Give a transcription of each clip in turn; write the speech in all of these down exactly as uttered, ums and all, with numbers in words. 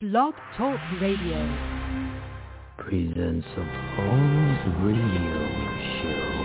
Blog Talk Radio presents a Paul's Radio Show.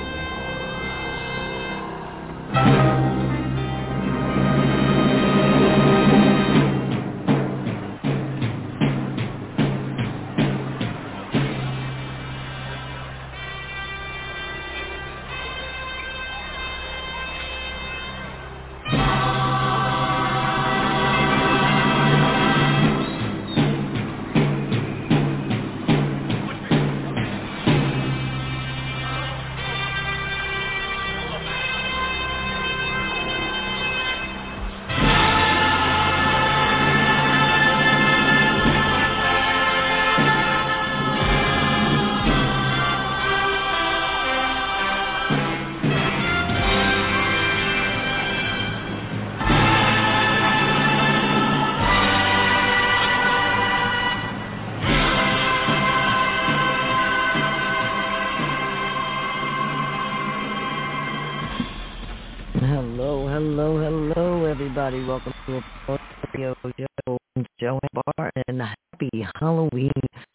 Welcome to a Paul's Radio Show. I'm Joanne Barr, and happy Halloween.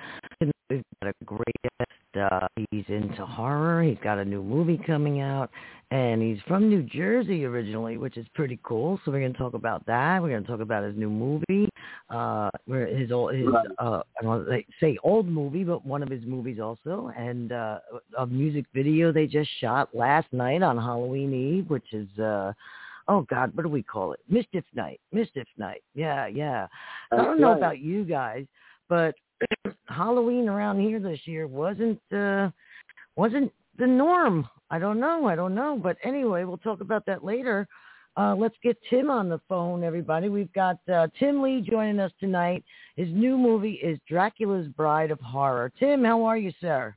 We've got a great guest. Uh, he's into horror. He's got a new movie coming out, and he's from New Jersey originally, which is pretty cool. So we're going to talk about that. We're going to talk about his new movie, uh, his old, his uh, I don't want to say old movie, but one of his movies also, and uh, a music video they just shot last night on Halloween Eve, which is. Uh, Oh, God, what do we call it? Mischief Night. Mischief Night. Yeah, yeah. I don't know about you guys, but Halloween around here this year wasn't uh, wasn't the norm. I don't know. I don't know. But anyway, we'll talk about that later. Uh, let's get Tim on the phone, everybody. We've got uh, Tim Lee joining us tonight. His new movie is Dracula's Bride of Horror. Tim, how are you, sir?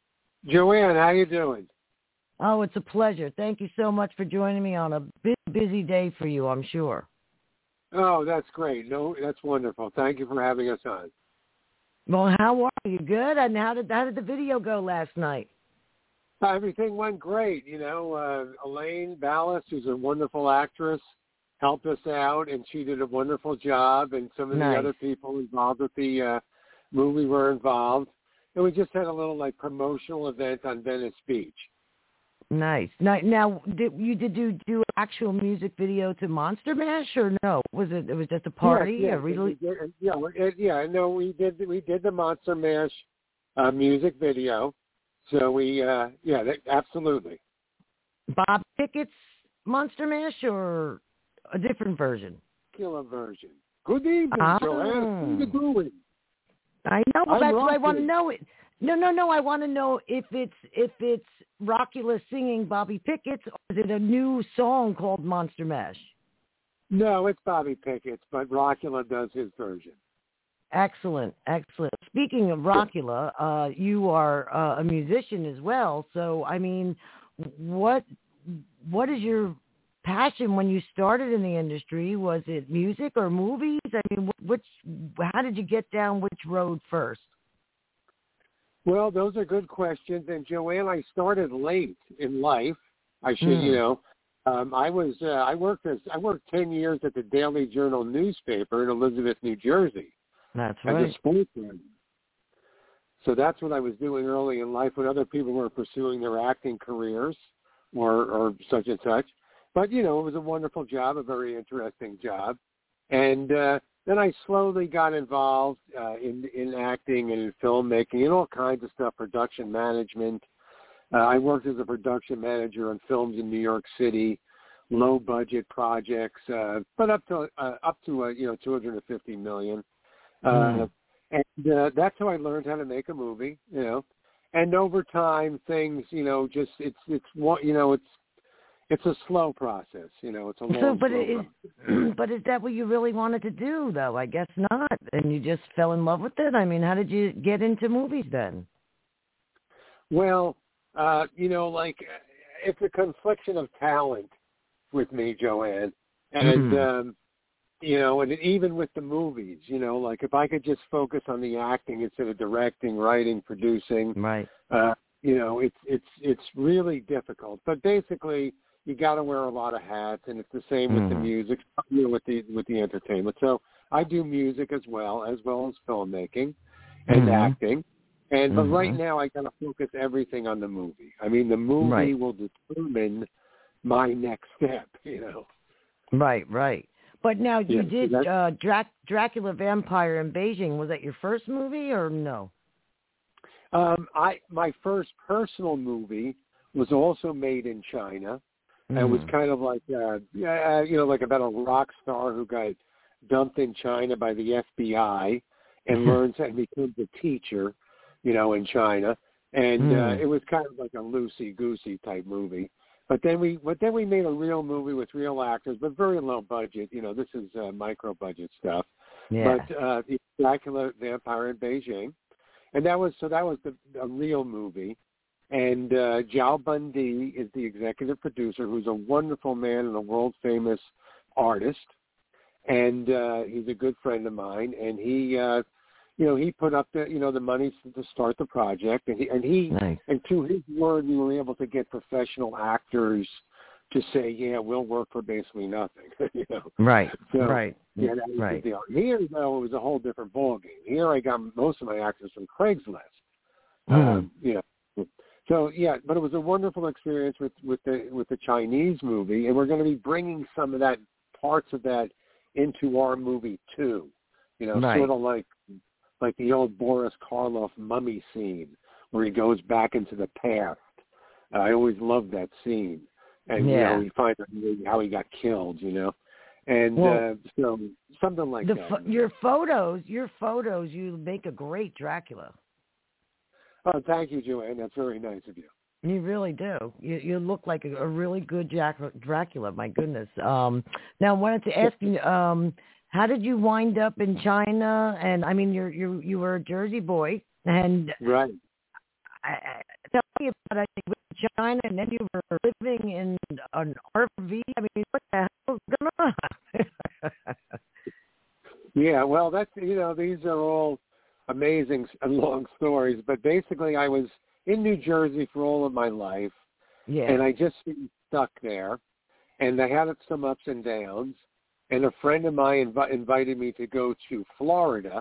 Joanne, how you doing? Oh, it's a pleasure. Thank you so much for joining me on a busy, busy day for you, I'm sure. Oh, that's great. No, that's wonderful. Thank you for having us on. Well, how are you? Good? And how did how did the video go last night? Everything went great. You know, uh, Elaine Ballas, who's a wonderful actress, helped us out, and she did a wonderful job. And some of nice. the other people involved with the uh, movie were involved. And we just had a little, like, promotional event on Venice Beach. Nice. Now, now did you did you do actual music video to Monster Mash or no? Was it? It was just a party? Yeah, yeah, a really? yeah, yeah, yeah. No, we did. We did the Monster Mash uh, music video. So we, uh, yeah, that, absolutely. Bob Pickett's Monster Mash or a different version? Killer version. Good evening, ah. Joanne. How you doing? I know. Well, that's what I want to it. know. It. No, no, no. I want to know if it's if it's Rockula singing Bobby Pickett's, or is it a new song called Monster Mash? No, it's Bobby Pickett's, but Rockula does his version. Excellent, excellent. Speaking of Rockula, uh, you are uh, a musician as well. So, I mean, what what is your passion when you started in the industry? Was it music or movies? I mean, which how did you get down which road first? Well, those are good questions. And Joanne, I started late in life. I should, mm. you know, um, I was uh, I worked as I worked ten years at the Daily Journal newspaper in Elizabeth, New Jersey. That's as right. a sports writer. So that's what I was doing early in life when other people were pursuing their acting careers or or such and such. But you know, it was a wonderful job, a very interesting job, and. Uh, Then I slowly got involved uh, in in acting and in filmmaking and all kinds of stuff, production management. Uh, I worked as a production manager on films in New York City, low budget projects, uh, but up to uh, up to uh, you know two hundred fifty million. Uh, mm. And uh, that's how I learned how to make a movie, you know. And over time, things, you know, just it's it's what you know it's. It's a slow process, you know. It's a long, so, but slow is, process. But is that what you really wanted to do, though? I guess not. And you just fell in love with it? I mean, how did you get into movies then? Well, uh, you know, like, it's a confliction of talent with me, Joanne. And, mm. um, you know, and even with the movies, you know, like if I could just focus on the acting instead of directing, writing, producing. Right. Uh, you know, it's it's it's really difficult. But basically, you got to wear a lot of hats, and it's the same with Mm-hmm. the music, you know, with the with the entertainment. So I do music as well, as well as filmmaking and Mm-hmm. acting. And but Mm-hmm. right now, I got to focus everything on the movie. I mean, the movie Right. will determine my next step. You know. Right, right. But now you Yeah, did that's- uh, Drac- Dracula Vampire in Beijing. Was that your first movie or no? Um, I my first personal movie was also made in China. And it was Mhm. kind of like, uh, yeah, you know, like about a rock star who got dumped in China by the F B I and learns and becomes a teacher, you know, in China. And uh, Hmm. it was kind of like a loosey-goosey type movie. But then we, but then we made a real movie with real actors, but very low budget. You know, this is uh, micro budget stuff. Yeah. But uh, the Dracula Vampire in Beijing, and that was so that was the a real movie. And uh, Zhao Bundy is the executive producer, who's a wonderful man and a world-famous artist. And uh, he's a good friend of mine. And he, uh, you know, he put up the, you know, the money to start the project. And he, and he, Nice. and to his word, we were able to get professional actors to say, yeah, we'll work for basically nothing. you know. Right. So, right. Yeah, that was right. the deal. Here, though, it was a whole different ballgame. Here, I got most of my actors from Craigslist. Mm. Um, you know. So yeah, but it was a wonderful experience with, with the with the Chinese movie, and we're going to be bringing some of that parts of that into our movie too. You know, Right. sort of like like the old Boris Karloff mummy scene where he goes back into the past. Uh, I always loved that scene, and Yeah. you know, we find out how he got killed. You know, and Well, uh, so something like the that. pho- your photos, your photos, you make a great Dracula. Oh, thank you, Joanne. That's very nice of you. You really do. You you look like a, a really good Jack, Dracula. My goodness. Um, now I wanted to ask you, um, how did you wind up in China? And I mean, you're you you were a Jersey boy, and Right. I, I, tell me about I think with China, and then you were living in an R V. I mean, what the hell's going on? Yeah, well, that's, you know, these are all amazing and long stories, but basically I was in New Jersey for all of my life, Yeah. and I just been stuck there, and I had some ups and downs, and a friend of mine inv- invited me to go to Florida,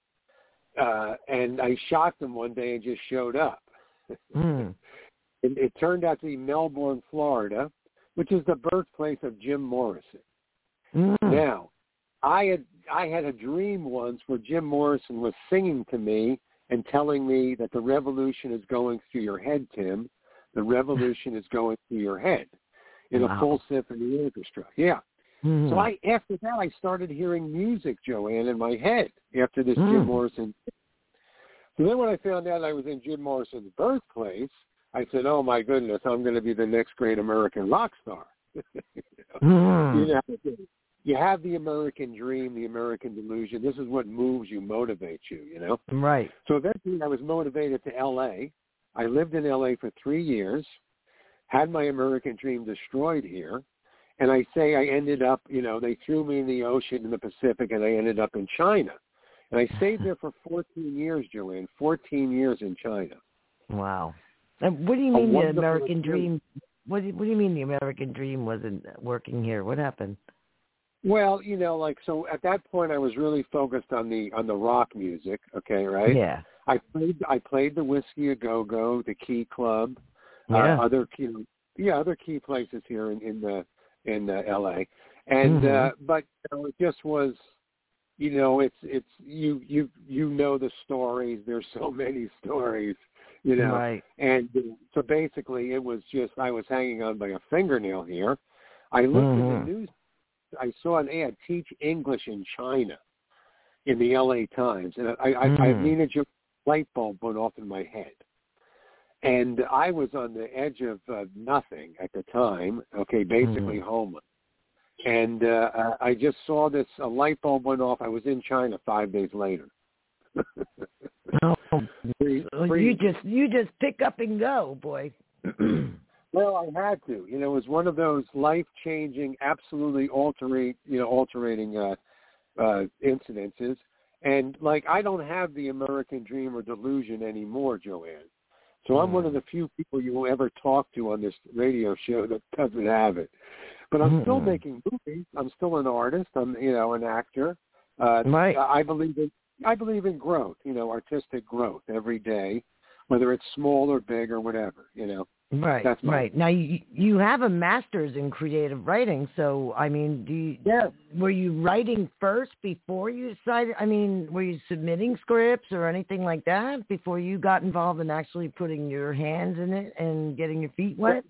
uh, and I shot them one day and just showed up. Mm. And it turned out to be Melbourne, Florida, which is the birthplace of Jim Morrison. Mm. Now, I had I had a dream once where Jim Morrison was singing to me and telling me that the revolution is going through your head, Tim. The revolution is going through your head in Wow. a full symphony orchestra. Yeah. Mm. So I after that I started hearing music, Joanne, in my head after this Mm. Jim Morrison. So then when I found out I was in Jim Morrison's birthplace, I said, "Oh my goodness, I'm going to be the next great American rock star." you know? Mm. You know, you have the American dream, the American delusion. This is what moves you, motivates you, you know? Right. So eventually I was motivated to L A. I lived in L A for three years, had my American dream destroyed here, and I say I ended up, you know, they threw me in the ocean in the Pacific, and I ended up in China. And I stayed there for fourteen years, Joanne, fourteen years in China. Wow. And what do you A mean the wonderful American experience. dream? What do, what do you mean the American dream wasn't working here? What happened? Well, you know, like, so at that point I was really focused on the on the rock music, okay, right? Yeah. I played I played the Whiskey A Go Go, the Key Club, Yeah. uh, other you know, yeah, other key places here in in the in uh, L A. And Mhm. uh, but you know, it just was, you know, it's it's you you you know the stories. There's so many stories, you know. Right. And uh, so basically, it was just I was hanging on by a fingernail here. I looked Mhm. in the news. I saw an ad, Teach English in China, in the L A Times, and I, I, Mm. I needed a light bulb went off in my head. And I was on the edge of uh, nothing at the time, okay, basically Mm. homeless. And uh, I just saw this, a light bulb went off. I was in China five days later. Oh, Free- so free- you just you just pick up and go, boy. Well, I had to. You know, it was one of those life-changing, absolutely altering, you know, altering uh, uh, incidences. And like, I don't have the American dream or delusion anymore, Joanne. So I'm one of the few people you will ever talk to on this radio show that doesn't have it. But I'm mm. still making movies. I'm still an artist. I'm, you know, an actor. Uh, right. I believe in I believe in growth. You know, artistic growth every day, whether it's small or big or whatever. You know. Right. That's my, right. Now you you have a master's in creative writing. So I mean, do you, yeah. were you writing first before you decided? I mean, were you submitting scripts or anything like that before you got involved in actually putting your hands in it and getting your feet wet?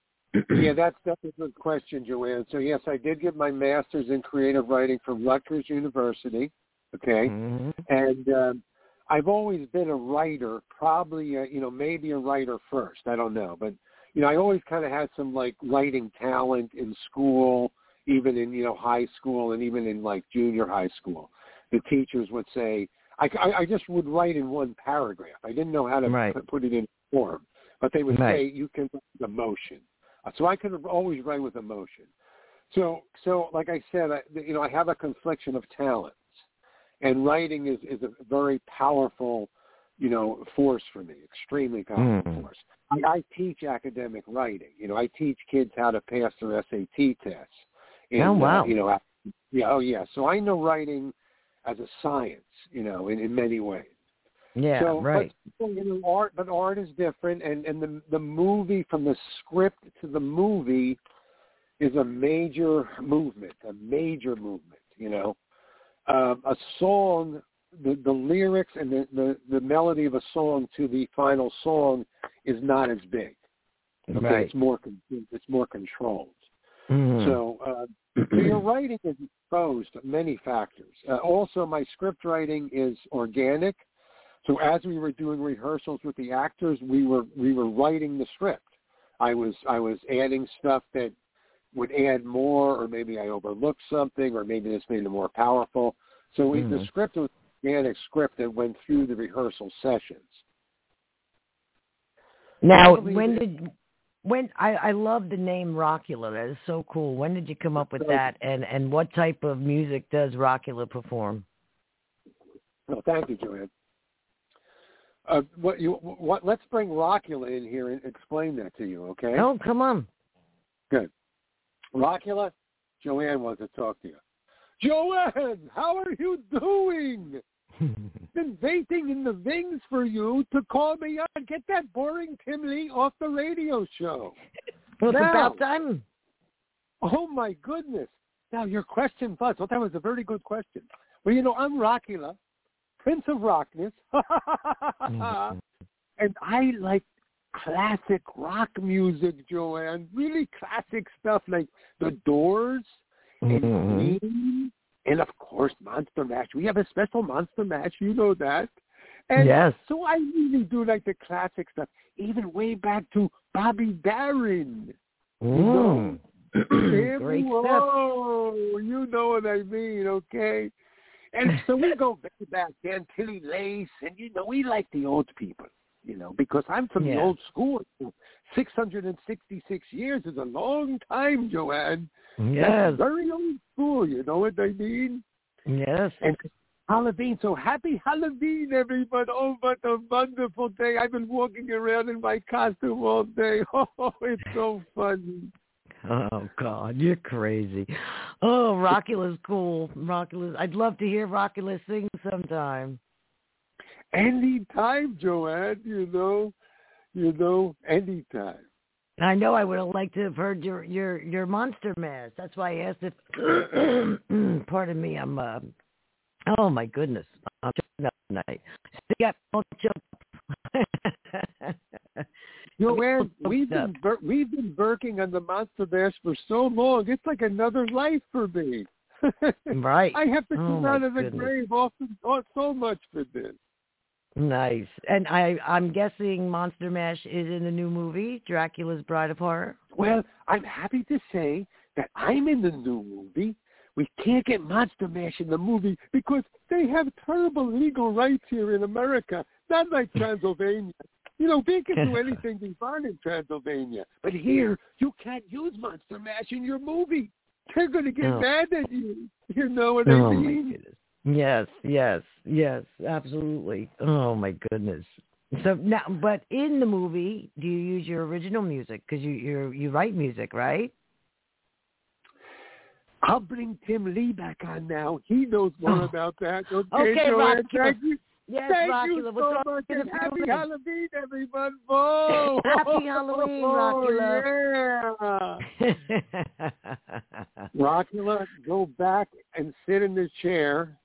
Yeah, that's, that's a good question, Joanne. So, yes, I did get my master's in creative writing from Rutgers University, okay? Mm-hmm. And um, I've always been a writer, probably, a, you know, maybe a writer first. I don't know. But, you know, I always kind of had some, like, writing talent in school, even in, you know, high school and even in, like, junior high school. The teachers would say, I, I, I just would write in one paragraph. I didn't know how to right. put, put it in form. But they would right. say, you can put emotion. So I could always write with emotion. So, so like I said, I, you know, I have a confliction of talents, and writing is, is a very powerful, you know, force for me, extremely powerful mm. force. I, I teach academic writing. You know, I teach kids how to pass their S A T tests. And, oh wow! Uh, you know, yeah, oh yeah. So I know writing as a science, you know, in, in many ways. Yeah, so, right. But, you know, art, but art is different, and, and the the movie, from the script to the movie, is a major movement, a major movement. You know, um, a song, the the lyrics and the, the the melody of a song to the final song is not as big. Okay, right. it's more it's more controlled. Mm-hmm. So, uh, so your writing is exposed to many factors. Uh, also, my script writing is organic. So as we were doing rehearsals with the actors, we were we were writing the script. I was I was adding stuff that would add more, or maybe I overlooked something, or maybe this made it more powerful. So we, mm-hmm. the script was an organic script that went through the rehearsal sessions. Now, when did when I, I love the name Rockula. That is so cool. When did you come up with that, and and what type of music does Rockula perform? Well, thank you, Joanne. Uh, what you what? Let's bring Rockula in here and explain that to you, okay? Oh, come on. Good. Rockula, Joanne wants to talk to you. Joanne, how are you doing? Been waiting in the wings for you to call me on. Get that boring Tim Lee off the radio show. Well, it's now, about time. Oh my goodness! Now your question was. Well, that was a very good question. Well, you know, I'm Rockula, Prince of Rockness, mm-hmm. and I like classic rock music, Joanne. Really classic stuff like The Doors and mm-hmm. Queen, and of course Monster Mash. We have a special Monster Mash, you know that. And yes. So I really do like the classic stuff, even way back to Bobby Darin. Mm. You know? Great Whoa, stuff. You know what I mean, okay? And so we go back, back then, Tilly Lace, and, you know, we like the old people, you know, because I'm from yeah. the old school. six hundred sixty-six years is a long time, Joanne. Yes. That's very old school, you know what I mean? Yes. And Halloween, so happy Halloween, everybody. Oh, what a wonderful day. I've been walking around in my costume all day. Oh, it's so funny. Oh, God, you're crazy. Oh, Rockula's cool. Rockula's, I'd love to hear Rockula sing sometime. Anytime, Joanne, you know, you know, anytime. I know I would have liked to have heard your, your, your Monster Mash. That's why I asked if, pardon me, I'm, uh, oh, my goodness. I'm choking up tonight. Stay up, don't choke up. Joanne, we've been we've been working on the Monster Mash for so long. It's like another life for me. Right. I have to oh come out of the goodness. grave often, oh, so much for this. Nice. And I, I'm guessing Monster Mash is in the new movie, Dracula's Bride of Horror? Well, I'm happy to say that I'm in the new movie. We can't get Monster Mash in the movie because they have terrible legal rights here in America, not like Transylvania. You know, they can do anything they want in Transylvania. But here, you can't use Monster Mash in your movie. They're going to get oh. mad at you. You know what oh, I mean? My goodness. Yes, yes, yes, absolutely. Oh, my goodness. So now, but in the movie, do you use your original music? Because you you you write music, right? I'll bring Tim Lee back on now. He knows more Oh. about that. Okay, Okay, Joanne, Rockula. thank you. Yes, Thank Rockula. you What's so wrong much, with and the happy film? Halloween, everyone. Oh, Happy Halloween, Rockula. Yeah. Rockula, go back and sit in the chair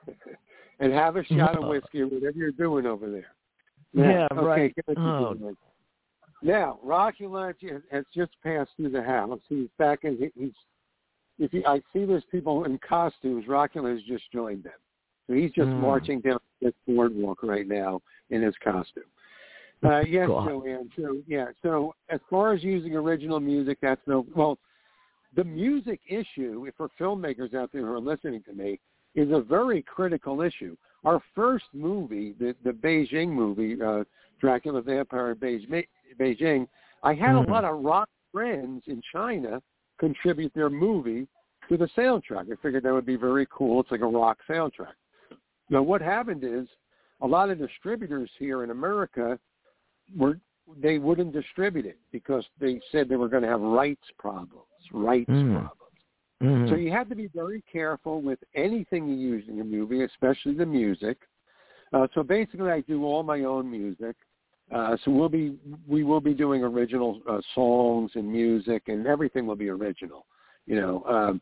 and have a shot of whiskey or whatever you're doing over there. Yeah, okay, right. good. Oh. Now, Rockula has just passed through the house. He's back in. He's. If you, I see there's people in costumes, Rockula has just joined them. So he's just Mm. marching down this boardwalk right now in his costume. Uh, yes, God. Joanne. So yeah. So as far as using original music, that's no. Well, the music issue, if for filmmakers out there who are listening to me, is a very critical issue. Our first movie, the the Beijing movie, uh, Dracula Vampire in Beijing, Beijing, I had Mm. a lot of rock friends in China contribute their movie to the soundtrack. I figured that would be very cool. It's like a rock soundtrack. Now, what happened is a lot of distributors here in America were they wouldn't distribute it because they said they were going to have rights problems, rights Mm. problems. Mm. So you have to be very careful with anything you use in your movie, especially the music. Uh, so basically, I do all my own music. Uh, so we'll be we will be doing original uh, songs and music, and everything will be original. You know, um,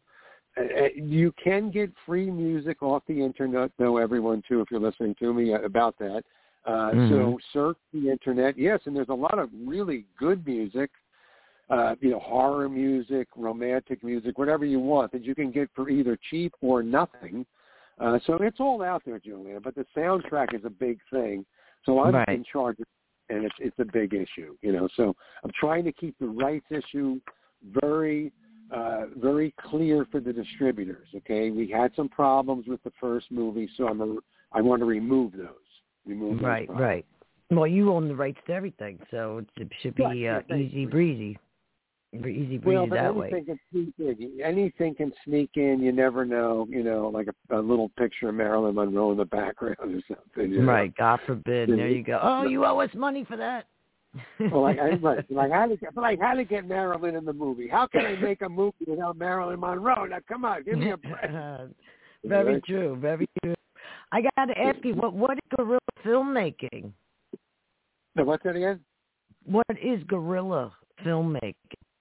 you can get free music off the internet, though. Everyone too, if you're listening to me about that. Uh, Mm-hmm. So search the internet. Yes, and there's a lot of really good music. Uh, you know, horror music, romantic music, whatever you want that you can get for either cheap or nothing. Uh, so it's all out there, Julian. But the soundtrack is a big thing. So I'm Right. in charge of and it's it's a big issue, you know. So I'm trying to keep the rights issue very, uh, very clear for the distributors. Okay, we had some problems with the first movie, so I'm a, I want to remove those. Remove those Right, problems. right. Well, you own the rights to everything, so it should be Right, yeah, uh, easy basically. breezy, easy breezy Well, but that anything way. can sneak in. Anything can sneak in. You never know. You know, like a, a little picture of Marilyn Monroe in the background or something. You know? Right. God forbid. And there you go. Oh, you owe us money for that. Well, like, I, right. like, how to get, like, how to get Marilyn in the movie? How can I make a movie without Marilyn Monroe? Now, come on, give me a break. Very Right? true. Very true. I got to ask you, what what is guerrilla filmmaking? So what's that again? What is guerrilla filmmaking?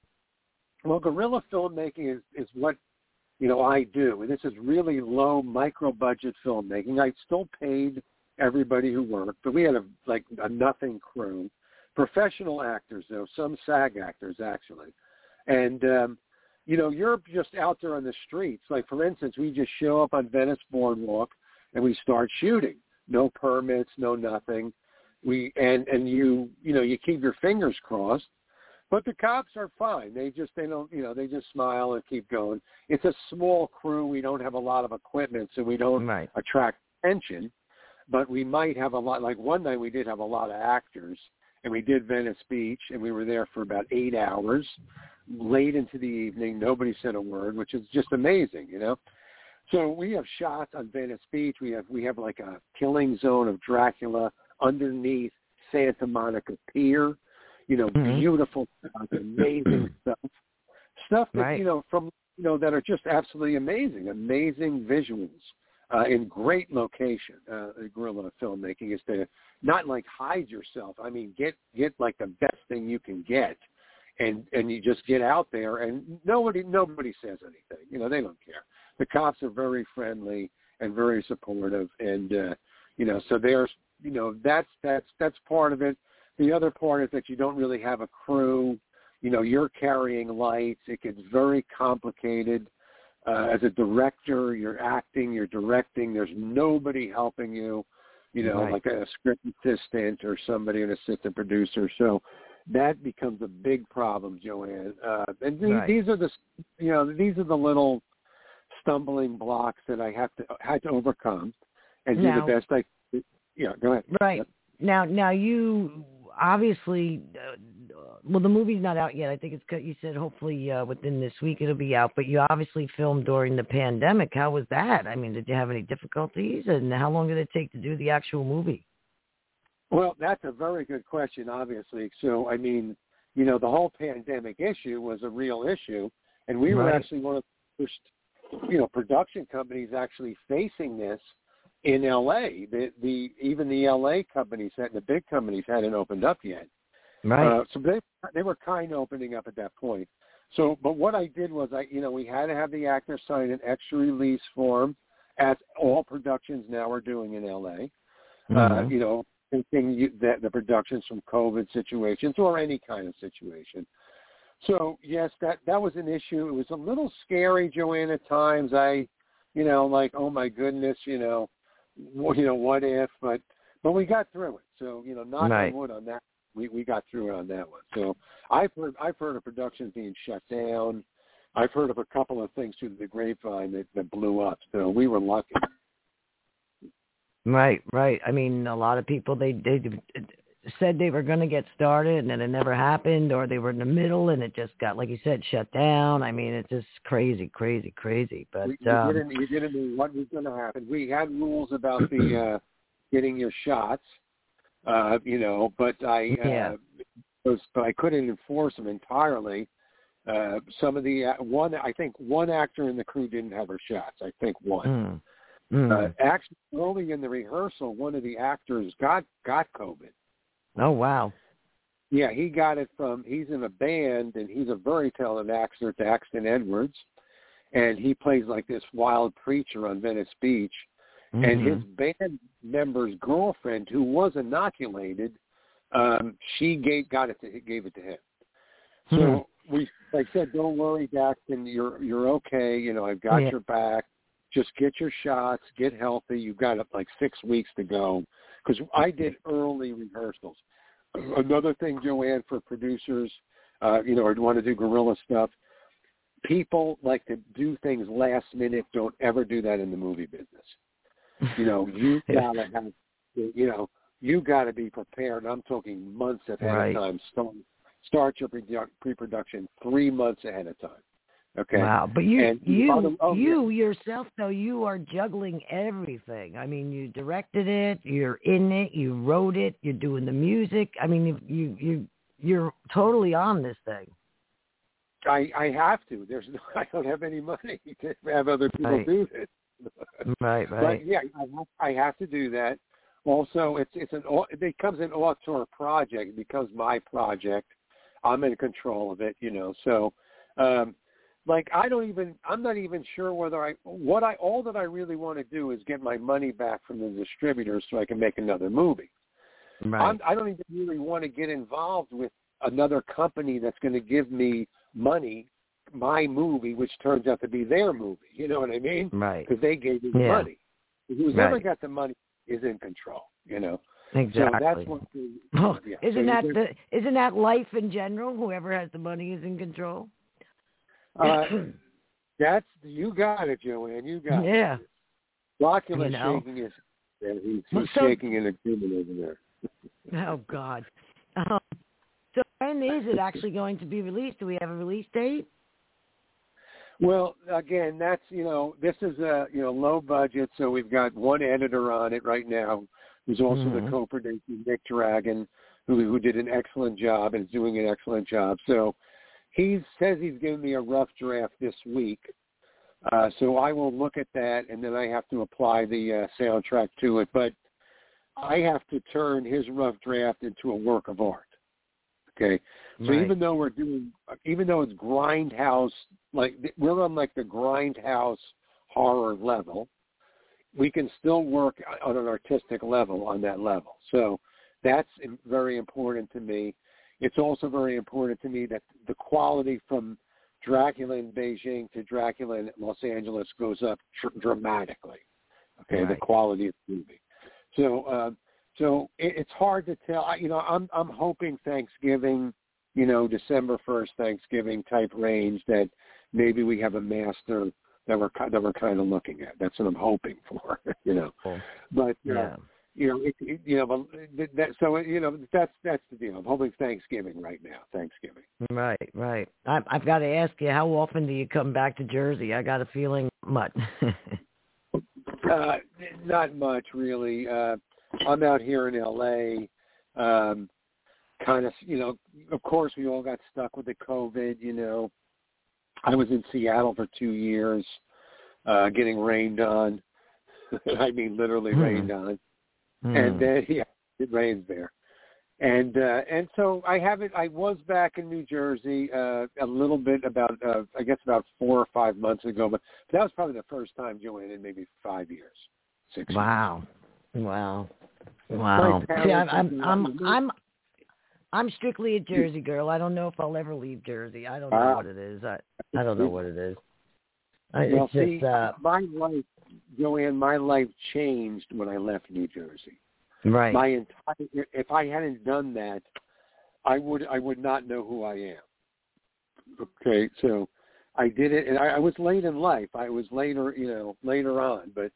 Well, guerrilla filmmaking is, is what, you know, I do. And this is really low micro-budget filmmaking. I still paid everybody who worked, but we had a like a nothing crew. Professional actors, though, some SAG actors, actually. And, um, you know, you're just out there on the streets. Like, for instance, we just show up on Venice Boardwalk and we start shooting. No permits, no nothing. We and, and you, you know, you keep your fingers crossed. But the cops are fine. They just, they don't, you know, they just smile and keep going. It's a small crew. We don't have a lot of equipment, so we don't Right. attract attention. But we might have a lot, like one night we did have a lot of actors, and we did Venice Beach, and we were there for about eight hours, late into the evening. Nobody said a word, which is just amazing, you know. So we have shots on Venice Beach. We have, we have like a killing zone of Dracula underneath Santa Monica Pier. You know, Mm-hmm. beautiful stuff, amazing stuff. Stuff that, Right. you know, from, you know, that are just absolutely amazing, amazing visuals uh, in great location. Uh, guerrilla filmmaking is to not like hide yourself. I mean, get, get like the best thing you can get and, and you just get out there and nobody, nobody says anything. You know, they don't care. The cops are very friendly and very supportive. And, uh, you know, so there's, you know, that's, that's, that's part of it. The other part is that you don't really have a crew. You know, you're carrying lights. It gets very complicated. Uh, as a director, you're acting, you're directing. There's nobody helping you, you know, Right. like a script assistant or somebody, an assistant producer. So that becomes a big problem, Joanne. Uh, and th- Right. these are the, you know, these are the little stumbling blocks that I have to had to overcome and do Now- the best I. Yeah, go ahead. Right. Yep. Now, now you obviously, uh, well, the movie's not out yet. I think it's cut. You said hopefully uh, within this week it'll be out. But you obviously filmed during the pandemic. How was that? I mean, did you have any difficulties? And how long did it take to do the actual movie? Well, that's a very good question, obviously. So, I mean, you know, the whole pandemic issue was a real issue, and we were Right. actually one of the first, you know, production companies actually facing this in L A. The, the even the L A companies, had, the big companies, hadn't opened up yet. Right. Uh, so they they were kind of opening up at that point. So, but what I did was, I you know, we had to have the actor sign an extra release form, as all productions now are doing in L A. Mm-hmm. Uh, you know, thinking you, that the productions from COVID situations or any kind of situation. So yes, that that was an issue. It was a little scary, Joanne, at times. I, you know, like, oh my goodness, you know, you know, what if? But but we got through it. So you know, knock Right. on wood on that. We we got through it on that one. So I've heard I've heard of productions being shut down. I've heard of a couple of things through the grapevine that, that blew up. So we were lucky. Right, right. I mean, a lot of people, they they said they were going to get started, and then it never happened, or they were in the middle, and it just got, like you said, shut down. I mean, it's just crazy, crazy, crazy. But we, we um, didn't we didn't know what was going to happen. We had rules about the uh, getting your shots, uh, you know, but I Yeah. uh, was, but I couldn't enforce them entirely. Uh, some of the uh, one, I think one actor in the crew didn't have her shots. I think one. Mm. Mm. Uh, actually, early in the rehearsal, one of the actors got got COVID. Oh, wow. Yeah, he got it from. He's in a band, and he's a very talented actor, Daxton Edwards, and he plays like this wild preacher on Venice Beach. Mm-hmm. And his band member's girlfriend, who was inoculated, um, she gave got it to gave it to him. So Hmm. we, like I said, don't worry, Daxton, you're you're okay. You know, I've got Yeah. your back. Just get your shots, get healthy. You've got like six weeks to go. Because I did early rehearsals. Another thing, Joanne, for producers, uh, you know, or want to do guerrilla stuff, people like to do things last minute. Don't ever do that in the movie business. You know, you gotta have, you know, you gotta be prepared. I'm talking months ahead Right. of time. Start, start your pre-production three months ahead of time. Okay. Wow, but you, And you, oh, oh, you yourself, though, you are juggling everything. I mean, you directed it, you're in it, you wrote it, you're doing the music. I mean, you, you, you you're totally on this thing. I, I have to. There's no, I don't have any money to have other people Right. do this. Right, right. But yeah, I have, I have to do that. Also, it's it's an it becomes an auteur project. It becomes my project. I'm in control of it, you know. So. Um, Like I don't even, I'm not even sure whether I, what I, all that I really want to do is get my money back from the distributors so I can make another movie. Right. I'm, I don't even really want to get involved with another company that's going to give me money, my movie, which turns out to be their movie. You know what I mean? Right. Because they gave me the Yeah. money. Who's ever Right. got the money is in control. You know. Exactly. So that's one thing. Oh, Yeah. isn't So that you the, isn't that life in general? Whoever has the money is in control. Uh, that's you got it, Joanne. You got Yeah. it. Rockula You know? shaking his head. He's, Well, he's so- shaking in agreement over there. Oh God. Um, so when is it actually going to be released? Do we have a release date? Well, again, that's you know this is a you know low budget, so we've got one editor on it right now, who's also Mhm. the co-producer, Nick Dragon, who who did an excellent job and is doing an excellent job. So. He says he's giving me a rough draft this week, uh, so I will look at that, and then I have to apply the uh, soundtrack to it. But I have to turn his rough draft into a work of art. Okay, so Right. even though we're doing, even though it's grindhouse, like we're on like the grindhouse horror level, we can still work on an artistic level on that level. So that's very important to me. It's also very important to me that the quality from Dracula in Beijing to Dracula in Los Angeles goes up tr- dramatically. Okay, Right. the quality of the movie. So, uh, so it, it's hard to tell. I, you know, I'm I'm hoping Thanksgiving, you know, December first Thanksgiving type range that maybe we have a master that we're that we're kind of looking at. That's what I'm hoping for. You know, Cool. but uh, Yeah. you know, it, it, you know, but that, so you know, that's that's the deal. I'm hoping Thanksgiving right now. Thanksgiving. Right, right. I, I've got to ask you, how often do you come back to Jersey? I got a feeling much. uh, not much, really. Uh, I'm out here in L A. Um, kind of, you know, of course, we all got stuck with the COVID. You know, I was in Seattle for two years, uh, getting rained on. I mean, literally Hmm. rained on. Hmm. And then, yeah, it rains there. And uh, and so I haven't. I was back in New Jersey uh, a little bit about, uh, I guess, about four or five months ago. But that was probably the first time, Joanne, in maybe five years, six. Wow. Wow. years. Wow. My See, I'm parents, I'm I'm you know, I'm I'm strictly a Jersey girl. I don't know if I'll ever leave Jersey. I don't know Ah. what it is. I I don't know what it is. I, Well, it's just see, uh, my life, Joanne, my life changed when I left New Jersey. right. My entire, if I hadn't done that, I would I would not know who I am. Okay, so I did it, and I, I was late in life. I was later, you know, later on, but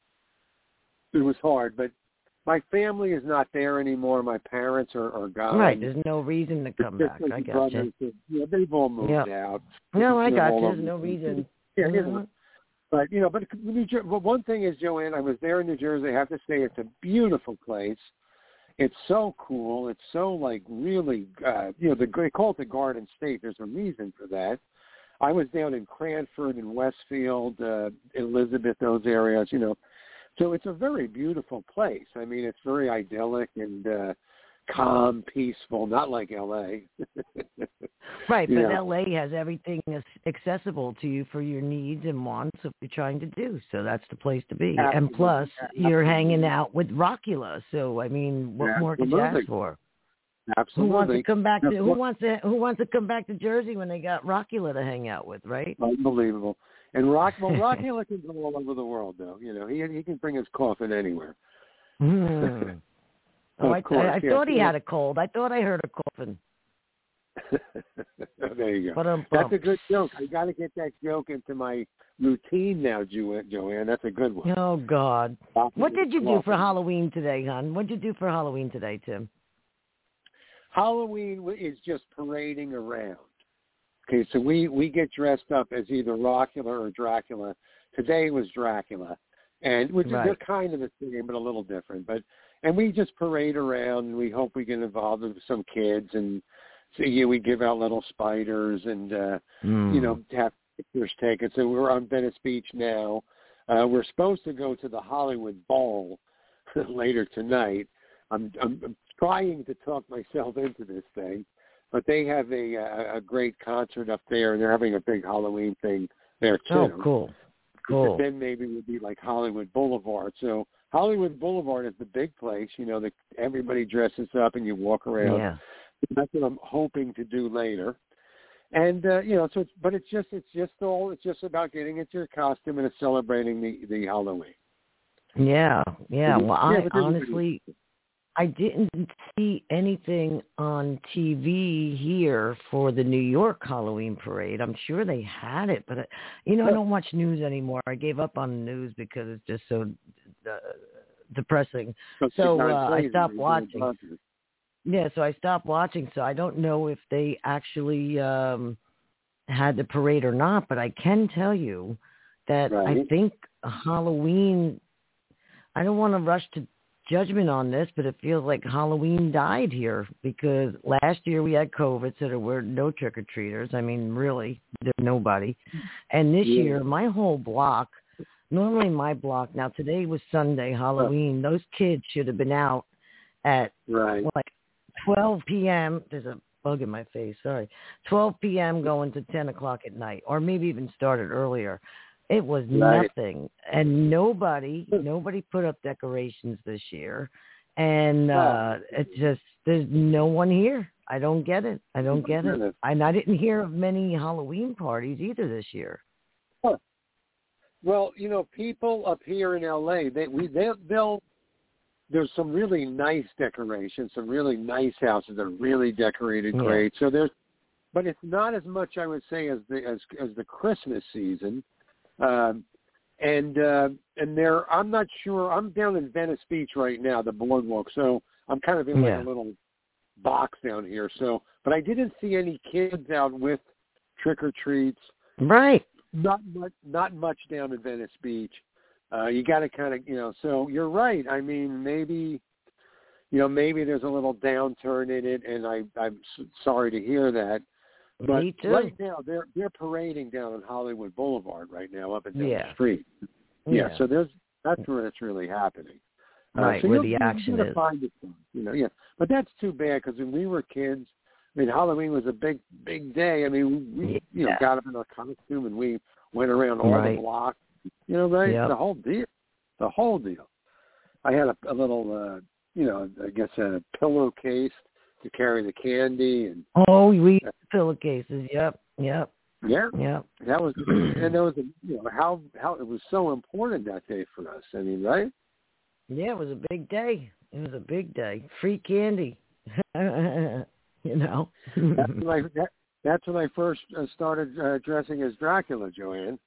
it was hard. But my family is not there anymore. My parents are, are gone. Right. There's no reason to come back. I got you. You know, they've all moved Yep. out. No, I They're got all you. over There's no the country. reason. Yeah, you know, Mhm. but you know, but New Jer- well, one thing is, Joanne, I was there in New Jersey. I have to say, it's a beautiful place. It's so cool. It's so like really, uh, you know, the, they call it the Garden State. There's a reason for that. I was down in Cranford and Westfield, uh, Elizabeth, those areas, you know. So it's a very beautiful place. I mean, it's very idyllic and uh, calm, peaceful, not like L A Right, You but know. L A has everything is accessible to you for your needs and wants of what you're trying to do. So that's the place to be. And Absolutely. plus, you're Absolutely. hanging out with Rockula. So I mean, what more could you Absolutely. ask for? Absolutely. Who wants to come back to Now, Who wants to Who wants to come back to Jersey when they got Rockula to hang out with? Right? Unbelievable. And Rock, well, Rockula can go all over the world, though. You know, he he can bring his coffin anywhere. Hmm. Oh, Of I, course, I, I yeah. thought he had a cold. I thought I heard a coughing. There you go. But um, That's a good joke. I got to get that joke into my routine now, Jo- Joanne. That's a good one. Oh God! What did you do for Halloween today, hon? What did you do for Halloween today, Tim? Halloween is just parading around. Okay, so we, we get dressed up as either Rockula or Dracula. Today was Dracula, and which Right. is they're kind of the same, but a little different. But and we just parade around, and we hope we get involved with some kids, and so yeah, we give out little spiders, and uh, Mm. you know, have pictures taken. So we're on Venice Beach now. Uh, we're supposed to go to the Hollywood Bowl later tonight. I'm, I'm, I'm trying to talk myself into this thing, but they have a, a, a great concert up there, and they're having a big Halloween thing there too. Oh, cool, cool. And then maybe it would be like Hollywood Boulevard. So Hollywood Boulevard is the big place. You know, that everybody dresses up and you walk around. Yeah. That's what I'm hoping to do later. And uh, you know, so it's, but it's just it's just all it's just about getting into your costume and it's celebrating the the Halloween. Yeah, yeah. Well, Yeah, I but everybody- honestly, I didn't see anything on T V here for the New York Halloween parade. I'm sure they had it, but, you know, I don't watch news anymore. I gave up on the news because it's just so uh, depressing. So uh, I stopped watching. Yeah, so I stopped watching, so I don't know if they actually um, had the parade or not, but I can tell you that Right. I think Halloween, I don't want to rush to judgment on this, but it feels like Halloween died here because last year we had COVID, so there were no trick-or-treaters. I mean, really, there's nobody. And this Yeah. year, my whole block, normally my block, now today was Sunday, Halloween, those kids should have been out at Right. like twelve p.m. There's a bug in my face, sorry. twelve p.m. going to ten o'clock at night, or maybe even started earlier. It was Right. nothing, and nobody, nobody put up decorations this year, and uh, it's just there's no one here. I don't get it. I don't get it. And I didn't hear of many Halloween parties either this year. Huh. Well, you know, people up here in L A, they we they, they'll there's some really nice decorations, some really nice houses that are really decorated Yeah. great. So there's, but it's not as much, I would say, as the as as the Christmas season. Um, and uh, and there, I'm not sure. I'm down in Venice Beach right now, the boardwalk. So I'm kind of in like Yeah. a little box down here. So, but I didn't see any kids out with trick or treats. Right. Not much. Not much down in Venice Beach. Uh, you got to kind of, you know. So you're right. I mean, maybe, you know, maybe there's a little downturn in it, and I, I'm sorry to hear that. But Me too. right now, they're they're parading down on Hollywood Boulevard right now, up and down Yeah. the street. Yeah, Yeah. so there's that's where it's really happening. Right, uh, so where you'll, the action you'll is. find it, you know, yeah. But that's too bad because when we were kids, I mean, Halloween was a big, big day. I mean, we Yeah. you know got up in our costume and we went around all Right. the blocks. You know, right? Yep. The whole deal, the whole deal. I had a, a little, uh, you know, I guess a pillowcase to carry the candy and. Oh, we pillowcases. Yep. Yep. Yeah, Yep. that was, and there was, a, you know, how how it was so important that day for us. I mean, right? Yeah, it was a big day. It was a big day. Free candy. You know. that's, when I, that, that's when I first uh, started uh, dressing as Dracula, Joanne.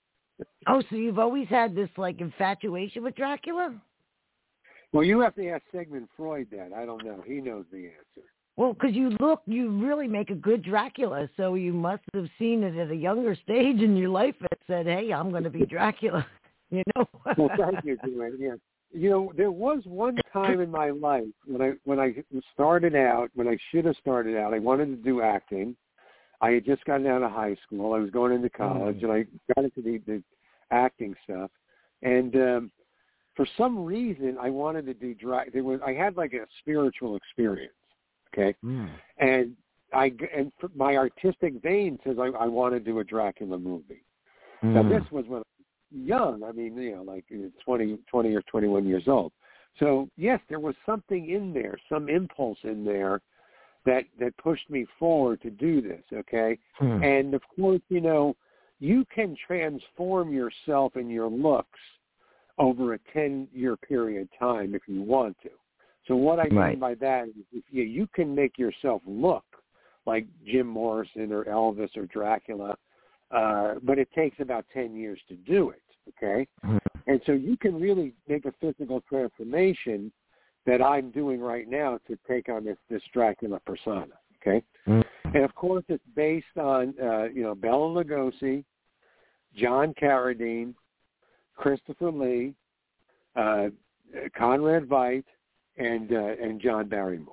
Oh, so you've always had this like infatuation with Dracula? Well, you have to ask Sigmund Freud that. I don't know. He knows the answer. Well, because you look, you really make a good Dracula, so you must have seen it at a younger stage in your life and said, hey, I'm going to be Dracula, you know? Well, thank you, Joanne. Yeah. You know, there was one time in my life when I when I started out, when I should have started out, I wanted to do acting. I had just gotten out of high school. I was going into college, mm. and I got into the, the acting stuff. And um, for some reason, I wanted to do drag. There was I had like a spiritual experience. Okay, mm. and I and my artistic vein says I, I want to do a Dracula movie. Mm. Now this was when I was young. I mean, you know, like twenty, twenty or twenty-one years old. So yes, there was something in there, some impulse in there that that pushed me forward to do this. Okay, mm. and of course, you know, you can transform yourself and your looks over a ten-year period of time if you want to. So what I mean right. by that is if you, you can make yourself look like Jim Morrison or Elvis or Dracula, uh, but it takes about ten years to do it, okay? Mm-hmm. And so you can really make a physical transformation that I'm doing right now to take on this, this Dracula persona, okay? Mm-hmm. And, of course, it's based on, uh, you know, Bela Lugosi, John Carradine, Christopher Lee, uh, Conrad Veidt, and uh, and John Barrymore.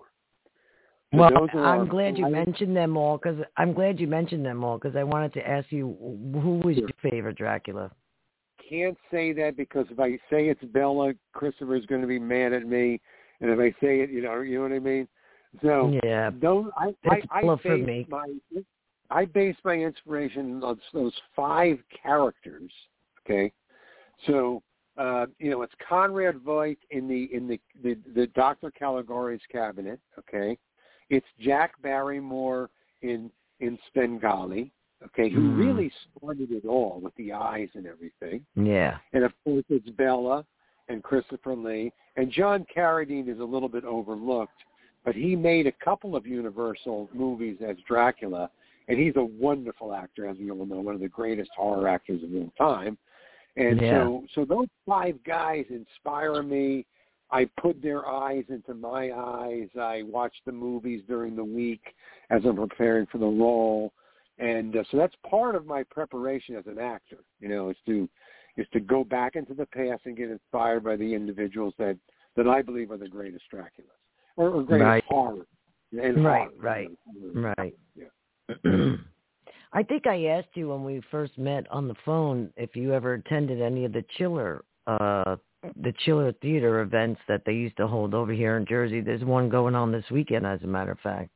So well, those are I'm our, glad you I, mentioned them all because I'm glad you mentioned them all because I wanted to ask you who was your favorite Dracula. Can't say that because if I say it's Bela, Christopher is going to be mad at me, and if I say it, you know, you know what I mean. So yeah, those I it's I, I for me. my I base my inspiration on those five characters. Okay, so. Uh, you know, it's Conrad Veidt in the in the, the, the Doctor Caligari's cabinet. Okay, it's Jack Barrymore in in Svengali. Okay, who mm. really started it all with the eyes and everything. Yeah, and of course it's Bela and Christopher Lee and John Carradine is a little bit overlooked, but he made a couple of Universal movies as Dracula, and he's a wonderful actor, as we all know, one of the greatest horror actors of all time. And yeah. so, so those five guys inspire me. I put their eyes into my eyes. I watch the movies during the week as I'm preparing for the role, and uh, so that's part of my preparation as an actor. You know, is to is to go back into the past and get inspired by the individuals that, that I believe are the greatest Draculas or, or greatest right. horror. And right, horror, right, you know. right. Yeah. I think I asked you when we first met on the phone if you ever attended any of the Chiller, uh, the Chiller theater events that they used to hold over here in Jersey. There's one going on this weekend, as a matter of fact.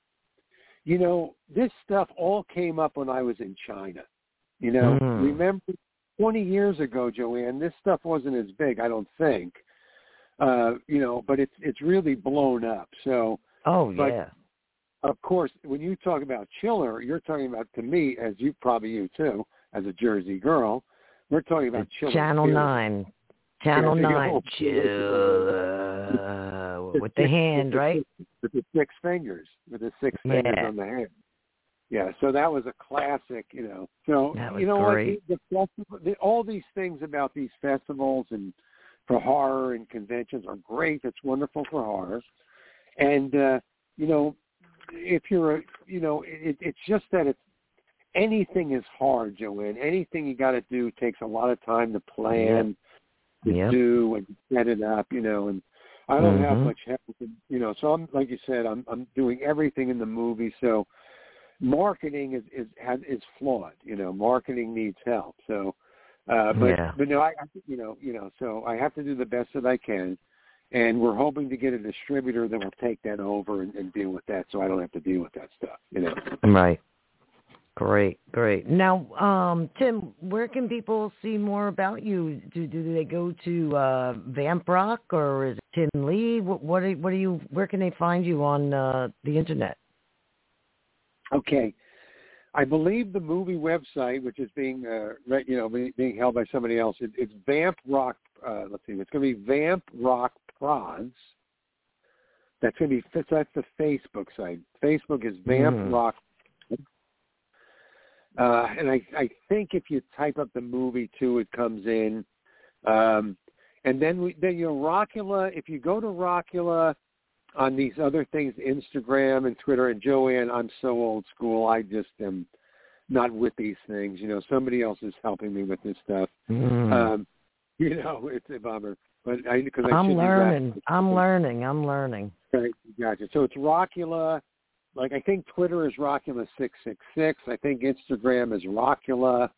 You know, this stuff all came up when I was in China. You know, mm. remember twenty years ago, Joanne, this stuff wasn't as big, I don't think. Uh, you know, but it's it's really blown up. So, oh but, yeah. Of course, when you talk about Chiller, you're talking about, to me, as you probably you too, as a Jersey girl, we're talking about Chiller. Channel theater. nine. Channel yeah, nine. Chiller. With the hand, right? With the six fingers. With the six fingers yeah. on the hand. Yeah, so that was a classic, you know. So, that was you know great. what, the, the festival, the, all these things about these festivals and for horror and conventions are great. It's wonderful for horror. And, uh, you know, if you're a, you know, it, it's just that it's, anything is hard, Joanne. Anything you got to do takes a lot of time to plan, yep. to yep. do, and set it up, you know. And I don't mm-hmm. have much help, you know. So I'm like you said, I'm I'm doing everything in the movie. So marketing is is has, is flawed. You know, marketing needs help. So, uh, but yeah. but no, I you know you know. So I have to do the best that I can, and we're hoping to get a distributor that will take that over and, and deal with that, so I don't have to deal with that stuff. You know. Right. Great, great. Now, um, Tim, where can people see more about you? Do do they go to uh, Vamp Rock or is it Tim Lee? What what are, what are you? Where can they find you on uh, the internet? Okay, I believe the movie website, which is being uh, you know being held by somebody else, it, it's Vamp Rock. Uh, let's see, it's going to be Vamp Rock Prods. That's going to be that's the Facebook site. Facebook is Vamp mm. Rock. Uh, and I, I think if you type up the movie too, it comes in. Um, and then we, then you know, Rockula. If you go to Rockula on these other things, Instagram and Twitter, and Joanne, I'm so old school. I just am not with these things. You know, somebody else is helping me with this stuff. Mm. Um, you know, it's a bummer. But I, cause I I'm learning. I'm learning. I'm learning. Okay, gotcha. So it's Rockula. Like, I think Twitter is Rockula six six six. I think Instagram is Rockula.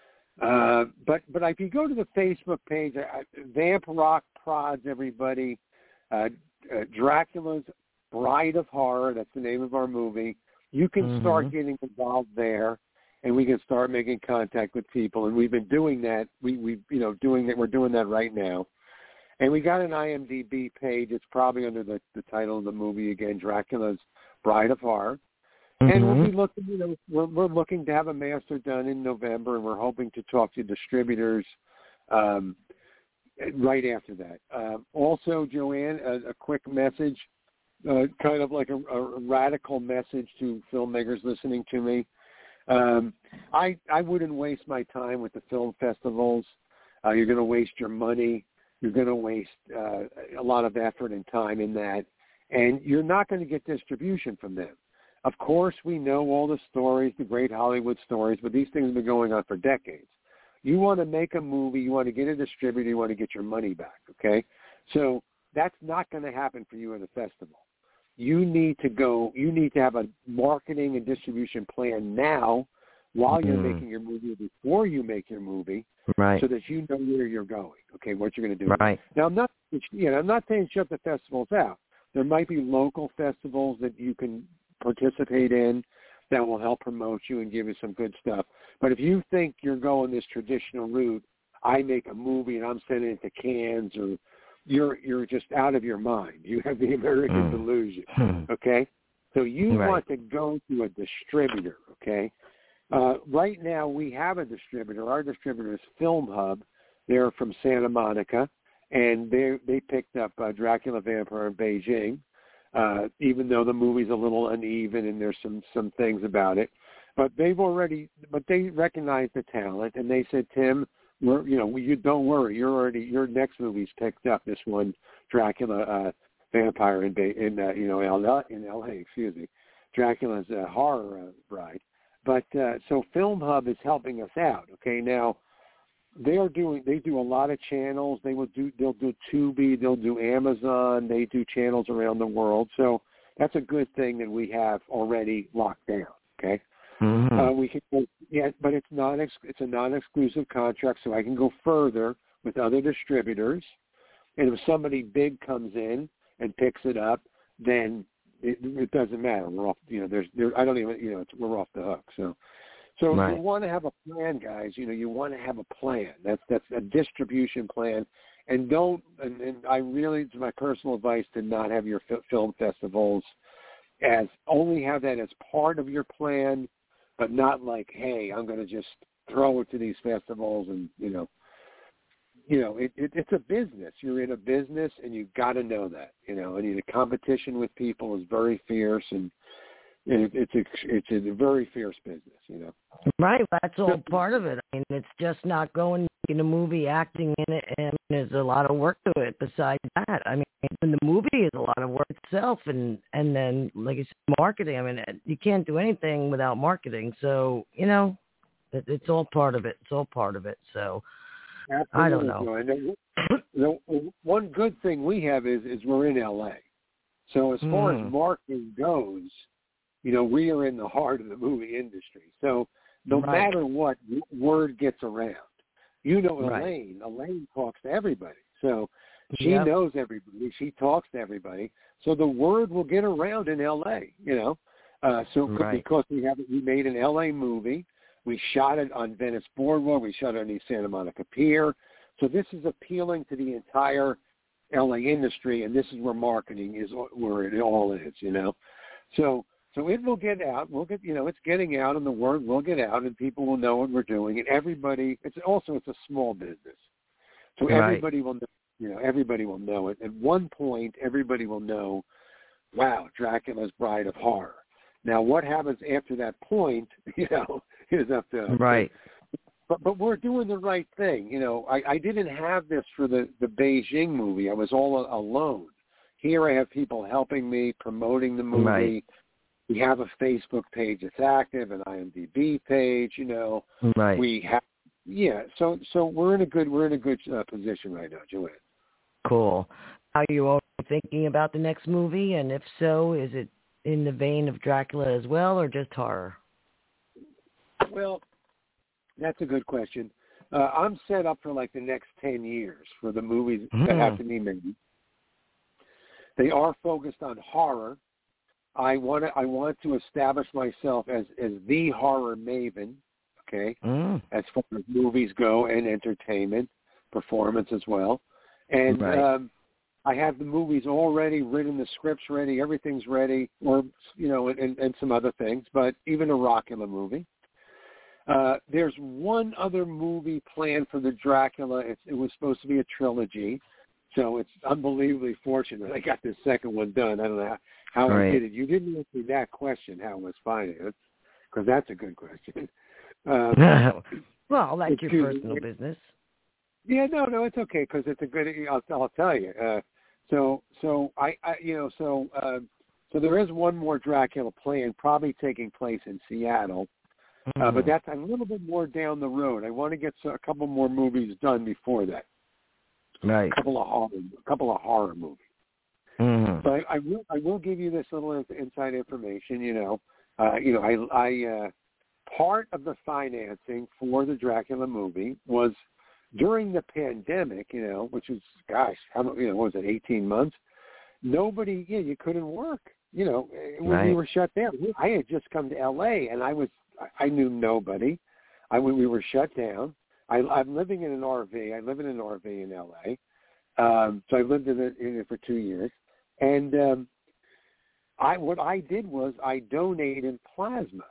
Uh, but but if you go to the Facebook page, I, Vamp Rock Prods, everybody, uh, uh, Dracula's Bride of Horror, that's the name of our movie. You can mm-hmm. start getting involved there, and we can start making contact with people. And we've been doing that. We, we you know, doing that. We're doing that right now. And we got an I M D B page. It's probably under the, the title of the movie again, Dracula's Bride of Horror. Mm-hmm. And we'll be looking, you know, we're, we're looking to have a master done in November, and we're hoping to talk to distributors um, right after that. Uh, also, Joanne, a, a quick message, uh, kind of like a, a radical message to filmmakers listening to me. Um, I I wouldn't waste my time with the film festivals. Uh, you're going to waste your money. You're going to waste uh, a lot of effort and time in that, and you're not going to get distribution from them. Of course, we know all the stories, the great Hollywood stories, but these things have been going on for decades. You want to make a movie, you want to get a distributor, you want to get your money back, okay? So that's not going to happen for you at a festival. You need to go, you need to have a marketing and distribution plan now while you're mm. making your movie, before you make your movie, right. so that you know where you're going, okay, what you're going to do. Right. Now, I'm not, you know, I'm not saying shut the festivals out. There might be local festivals that you can participate in that will help promote you and give you some good stuff. But if you think you're going this traditional route, I make a movie and I'm sending it to Cannes, or you're you're just out of your mind. You have the American mm. delusion, okay? So you right. want to go to a distributor, okay? Uh, right now we have a distributor. Our distributor is Film Hub. They're from Santa Monica, and they they picked up uh, Dracula Vampire in Beijing. Uh, even though the movie's a little uneven and there's some, some things about it, but they've already, but they recognize the talent, and they said, Tim, we're, you know, you don't worry, you're already, your next movie's picked up. This one, Dracula, uh, Vampire in, in uh, you know, L A, in L A, excuse me, Dracula's uh, horror uh, bride. But uh, so Film Hub is helping us out. Okay, now they are doing, they do a lot of channels. They will do, they'll do Tubi, they'll do Amazon, they do channels around the world. So that's a good thing that we have already locked down. Okay. Mm-hmm. Uh, we can, go, yeah, but it's not, it's a non-exclusive contract, so I can go further with other distributors. And if somebody big comes in and picks it up, then it, it doesn't matter. We're off, you know, there's, there, I don't even, you know, it's, we're off the hook. So, So right. if you want to have a plan, guys, you know, you want to have a plan. That's that's a distribution plan. And don't, and, and I really, it's my personal advice to not have your f- film festivals as, only have that as part of your plan, but not like, hey, I'm going to just throw it to these festivals and, you know, you know, it, it, it's a business. You're in a business, and you've got to know that, you know, and the competition with people is very fierce, and It, it's a, it's a very fierce business, you know. Right, that's all part of it. I mean, it's just not going in a movie, acting in it, and there's a lot of work to it. Besides that, I mean, even the movie is a lot of work itself, and and then, like you said, marketing. I mean, you can't do anything without marketing. So, you know, it, it's all part of it. It's all part of it. So, Absolutely. I don't know. The, the one good thing we have is is we're in L A. So as far mm. as marketing goes, you know, we are in the heart of the movie industry. So no right. matter what, word gets around. You know right. Elaine. Elaine talks to everybody. So she yep. knows everybody. She talks to everybody. So the word will get around in L A, you know. Uh, so right. because we have we made an L A movie. We shot it on Venice Boardwalk. We shot it on the Santa Monica Pier. So this is appealing to the entire L A industry, and this is where marketing is, where it all is, you know. So so it will get out. We'll get, you know, it's getting out, and the word will get out, and people will know what we're doing. And everybody, it's also it's a small business, so right. everybody will know, you know, everybody will know it. At one point, everybody will know, wow, Dracula's Bride of Horror. Now, what happens after that point, you know, is up to right. But but we're doing the right thing. You know, I, I didn't have this for the, the Beijing movie. I was all alone. Here I have people helping me, promoting the movie. Right. We have a Facebook page that's active, an IMDb page, you know. Right. We have, yeah, so so we're in a good we're in a good uh, position right now, Joanne. Cool. Are you already thinking about the next movie? And if so, is it in the vein of Dracula as well, or just horror? Well, that's a good question. Uh, I'm set up for like the next ten years for the movies mm. that have to be made. They are focused on horror. I want to I want to establish myself as, as the horror maven, okay, mm. as far as movies go and entertainment, performance as well. And right. um, I have the movies all ready, written, the scripts ready, everything's ready, or, you know, and, and some other things, but even a Rockula movie. Uh, there's one other movie planned for the Dracula. It's, it was supposed to be a trilogy, so it's unbelievably fortunate I got the second one done. I don't know how, how right. I did it. You didn't answer that question, how it was financed, because that's a good question. Um, well, that's your personal me. business. Yeah, no, no, it's okay because it's a good. I'll, I'll tell you. Uh, so, so I, I, you know, so, uh, so there is one more Dracula planned, probably taking place in Seattle. Mm. Uh, but that's a little bit more down the road. I want to get a couple more movies done before that. Right. A couple of horror, a couple of horror movies. Mm. So I, I will, I will give you this little inside information. You know, uh, you know, I, I, uh, part of the financing for the Dracula movie was during the pandemic. You know, which was, gosh, how, you know, what was it, eighteen months? Nobody, yeah, you couldn't work. You know, when right. we were shut down. I had just come to L A and I was. I knew nobody. I we were shut down. I, I'm living in an R V. I live in an R V in L A. Um, so I lived in it, in it for two years. And um, I what I did was I donated plasma.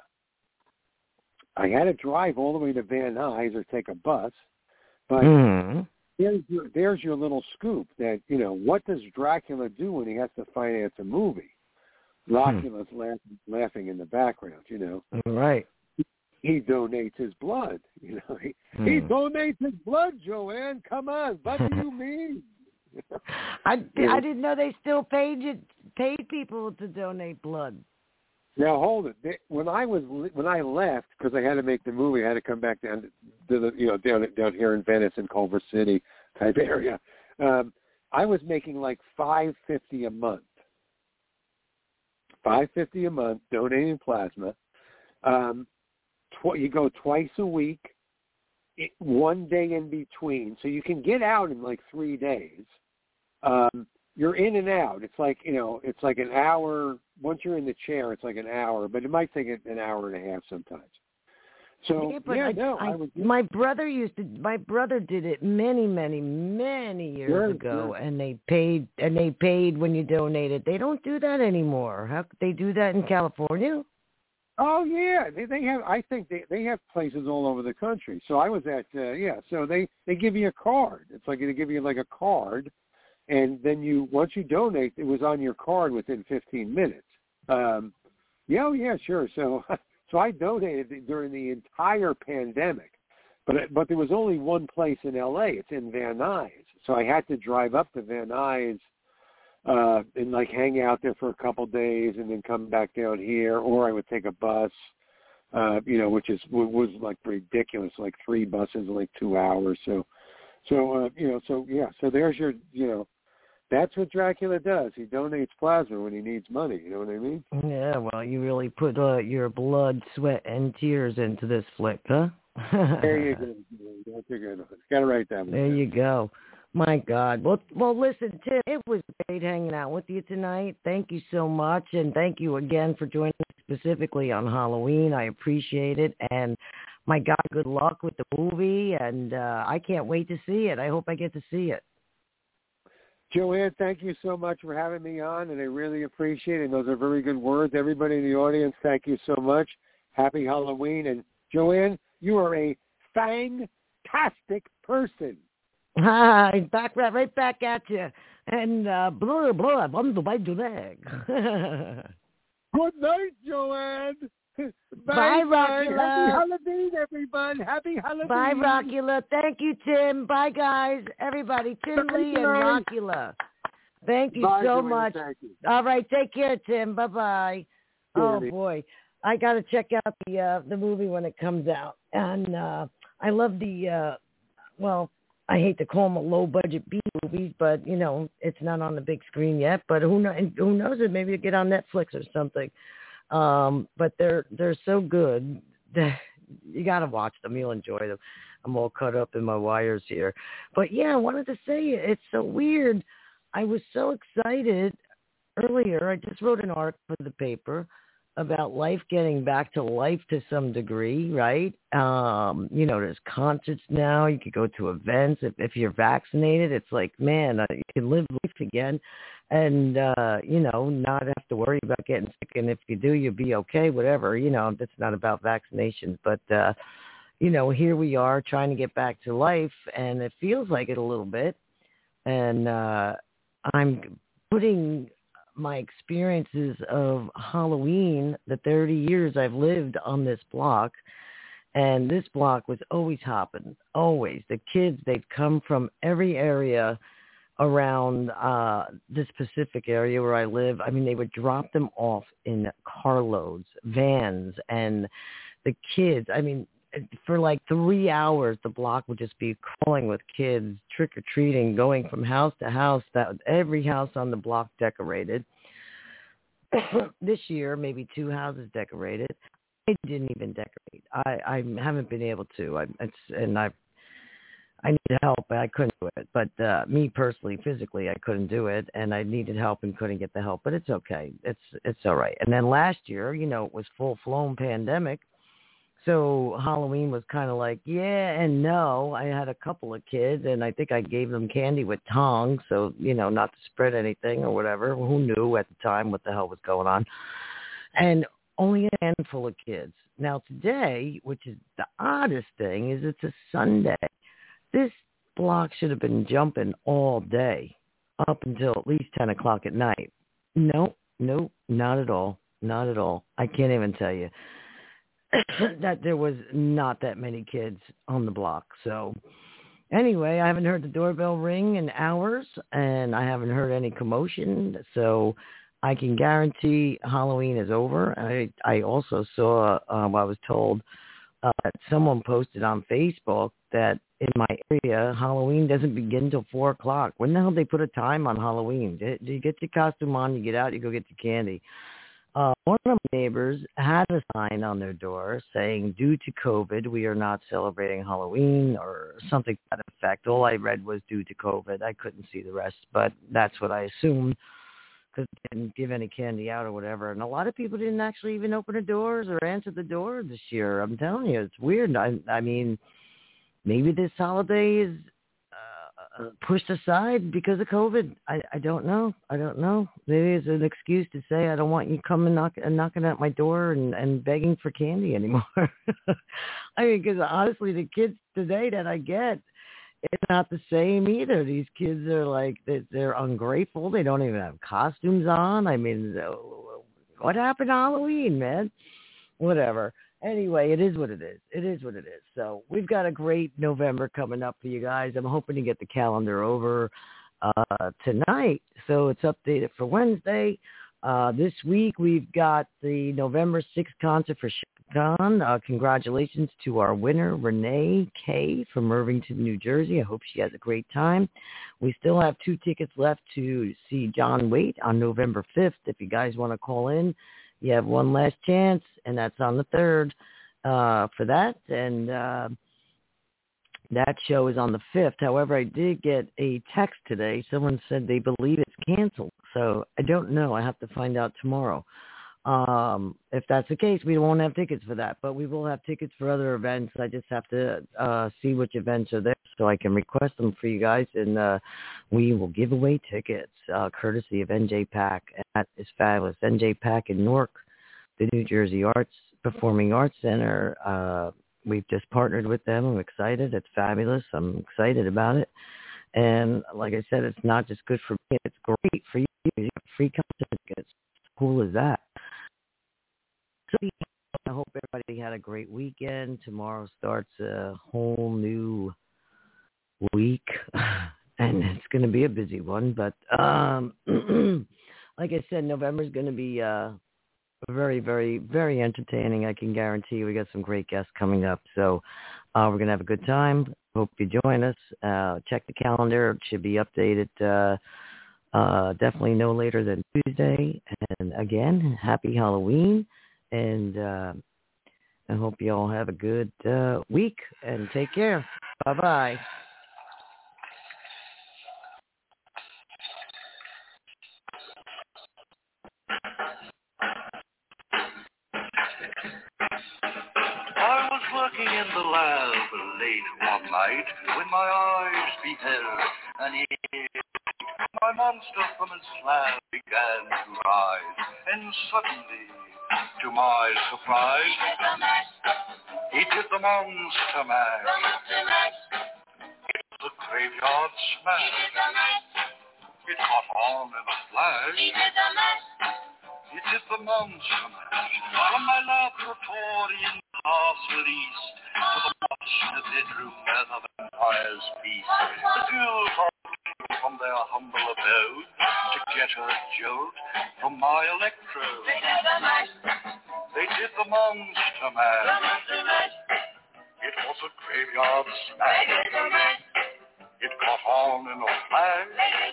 I had to drive all the way to Van Nuys or take a bus. But mm. there's, your, there's your little scoop that, you know, what does Dracula do when he has to finance a movie? Dracula's hmm. laughing, laughing in the background, you know. Right. He donates his blood, you know. He, hmm. he donates his blood, Joanne. Come on, what do you mean? I, I didn't know they still paid you, paid people to donate blood. Now hold it. They, when I was when I left because I had to make the movie, I had to come back down to the you know down down here in Venice in Culver City type area. Um, I was making like five fifty a month. Five fifty a month donating plasma. Um, tw- you go twice a week, it, one day in between, so you can get out in like three days. Um, you're in and out. It's like you know, it's like an hour. Once you're in the chair, it's like an hour, but it might take an hour and a half sometimes. So yeah, but yeah, I, no, I, I was. My brother used to. My brother did it many, many, many years sure, ago, sure. and they paid. And they paid when you donated. They don't do that anymore. How could they do that in California? Oh yeah, they they have. I think they they have places all over the country. So I was at uh, yeah. So they they give you a card. It's like they give you like a card, and then you once you donate, it was on your card within fifteen minutes. Um, yeah, oh, yeah, sure. So, so I donated during the entire pandemic, but but there was only one place in L A. It's in Van Nuys, so I had to drive up to Van Nuys uh, and like hang out there for a couple of days, and then come back down here, or I would take a bus, uh, you know, which is was like ridiculous, like three buses in like two hours. So, So, uh, you know, so, yeah, so there's your, you know, that's what Dracula does. He donates plasma when he needs money. You know what I mean? Yeah, well, you really put uh, your blood, sweat, and tears into this flick, huh? There you go. That's a good one. Got to write that one. There you go. My God. Well, well, listen, Tim, it was great hanging out with you tonight. Thank you so much, and thank you again for joining us specifically on Halloween. I appreciate it, and my God, good luck with the movie, and uh, I can't wait to see it. I hope I get to see it. Joanne, thank you so much for having me on, and I really appreciate it. And those are very good words. Everybody in the audience, thank you so much. Happy Halloween. And Joanne, you are a fantastic person. Hi, back right, right back at you. And uh, blah, blah, blah, blah, blah. Good night, Joanne. Bye, bye, Rockula. Happy Halloween, everyone. Happy Halloween. Bye, Rockula. Thank you, Tim. Bye, guys. Everybody, Tim Bye, Lee guys. and Rockula. Thank you Bye, so Joanne. much. Thank you. All right, take care, Tim. Bye-bye. Oh, boy. I got to check out the uh, the movie when it comes out. And uh, I love the, uh, well, I hate to call them a low-budget B movies, but, you know, it's not on the big screen yet. But who, know, who knows it? Maybe it'll get on Netflix or something. Um, but they're they're so good that you got to watch them. You'll enjoy them. I'm all cut up in my wires here. But, yeah, I wanted to say it's so weird. I was so excited earlier. I just wrote an article for the paper about life getting back to life to some degree, right? Um, you know, there's concerts now. You could go to events. If, if you're vaccinated, it's like, man, uh, you can live life again and, uh, you know, not have to worry about getting sick. And if you do, you'll be okay, whatever. You know, that's not about vaccinations. But, uh, you know, here we are trying to get back to life, and it feels like it a little bit. And uh, I'm putting my experiences of Halloween, the thirty years I've lived on this block, and this block was always hopping, always. The kids, they'd come from every area around uh, this specific area where I live. I mean, they would drop them off in carloads, vans, and the kids, I mean, for like three hours, the block would just be crawling with kids, trick-or-treating, going from house to house. That every house on the block decorated. This year, maybe two houses decorated. I didn't even decorate. I, I haven't been able to. I, it's, and I I needed help, but I couldn't do it. But uh, me personally, physically, I couldn't do it, and I needed help and couldn't get the help. But it's okay. It's it's all right. And then last year, you know, it was full-flown pandemic. So Halloween was kind of like, yeah and no. I had a couple of kids, and I think I gave them candy with tongs, so, you know, not to spread anything or whatever. Who knew at the time what the hell was going on? And only a handful of kids. Now today, which is the oddest thing, is it's a Sunday. This block should have been jumping all day up until at least ten o'clock at night. No, no, not at all. Not at all. I can't even tell you that there was not that many kids on the block. So anyway, I haven't heard the doorbell ring in hours, and I haven't heard any commotion. So I can guarantee Halloween is over. I I also saw, um, I was told, uh, someone posted on Facebook that in my area, Halloween doesn't begin till four o'clock. When the hell did they put a time on Halloween? Do, do you get your costume on, you get out, you go get your candy. Uh, one of my neighbors had a sign on their door saying, due to COVID, we are not celebrating Halloween or something to that effect. All I read was due to COVID. I couldn't see the rest, but that's what I assumed because they didn't give any candy out or whatever. And a lot of people didn't actually even open the doors or answer the door this year. I'm telling you, it's weird. I, I mean, maybe this holiday is uh, pushed aside because of COVID. I, I don't know. I don't know. Maybe it's an excuse to say I don't want you coming knock, knocking at my door and, and begging for candy anymore. I mean, because honestly, the kids today that I get, it's not the same either. These kids are like, they're ungrateful. They don't even have costumes on. I mean, what happened to Halloween, man? Whatever. Anyway, it is what it is. It is what it is. So we've got a great November coming up for you guys. I'm hoping to get the calendar over uh, tonight, so it's updated for Wednesday. Uh, this week we've got the November sixth concert for gone. Uh, congratulations to our winner, Renee K. from Irvington, New Jersey. I hope she has a great time. We still have two tickets left to see John Waite on November fifth. If you guys want to call in, you have one last chance, and that's on the third uh, for that. And uh, that show is on the fifth. However, I did get a text today. Someone said they believe it's canceled. So I don't know. I have to find out tomorrow. Um, if that's the case, we won't have tickets for that, but we will have tickets for other events. I just have to uh, see which events are there so I can request them for you guys, and uh, we will give away tickets uh, courtesy of N J Pack. That is fabulous. N J Pack in Newark, the New Jersey Arts Performing Arts Center. Uh, we've just partnered with them. I'm excited. It's fabulous. I'm excited about it. And like I said, it's not just good for me. It's great for you. You have free concert tickets. How cool is that? So I hope everybody had a great weekend. Tomorrow starts a whole new week, and it's going to be a busy one. But um, like I said, November is going to be uh, very, very, very entertaining. I can guarantee you we got some great guests coming up. So uh, we're going to have a good time. Hope you join us. Uh, check the calendar. It should be updated uh, uh, definitely no later than Tuesday. And again, happy Halloween. And uh, I hope you all have a good uh, week and take care. Bye-bye. I was working in the lab late one night when my eyes beheld an image. My monster from his slab began to rise, and suddenly, to my surprise, he did the monster mash. It was a graveyard smash. It caught on in a flash. It did the monster mash. From my laboratory in Castle East to the master bedroom where the vampires feast. The ghouls all came from their humble abode to get a jolt from my electrode. They did the monster mash. It was a graveyard smash. It caught on in a flash.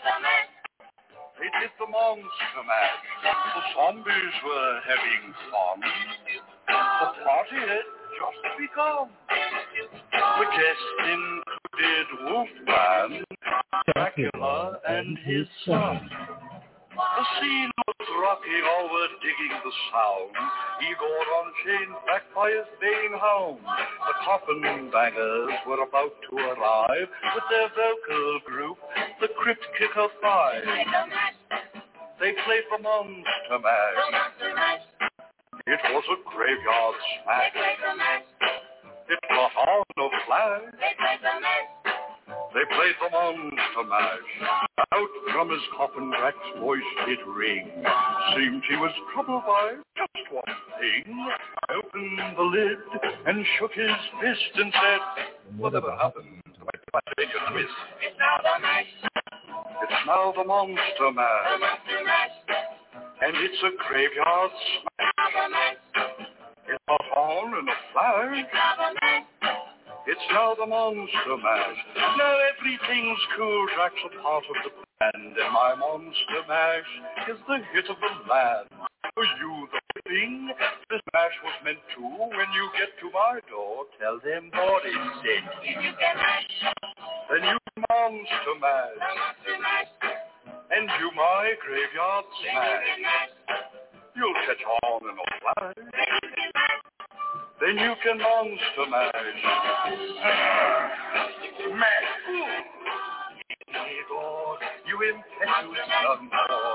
They did the monster mash. The zombies were having fun. The party had just begun. The guests included Wolfman, Dracula, and his son. The scene was rocky, all were digging the sound. Igor on chain, backed by his baying hound. The coffin bangers were about to arrive with their vocal group, the Crypt Kicker Five. They played the monster mash. It was a graveyard smash. It got on a flash. They played the monster mash. Out from his coffin, Drac's voice did ring. Seemed he was troubled by just one thing. Opened the lid and shook his fist and said, "Whatever happened to my passenger twist? It's now the mash. It's now the monster mash. And it's a graveyard smash. It got on in a flash. It's now the monster mash. Now everything's cool. Drac's a part of the band, and my monster mash is the hit of the land. For you, the thing, this mash was meant to. When you get to my door, tell them what it said. If you can mash, then you monster mash, and you my graveyard smash. You'll catch on in a flash. Then you can monster mash. Mash! Igor, you impetuous young boy.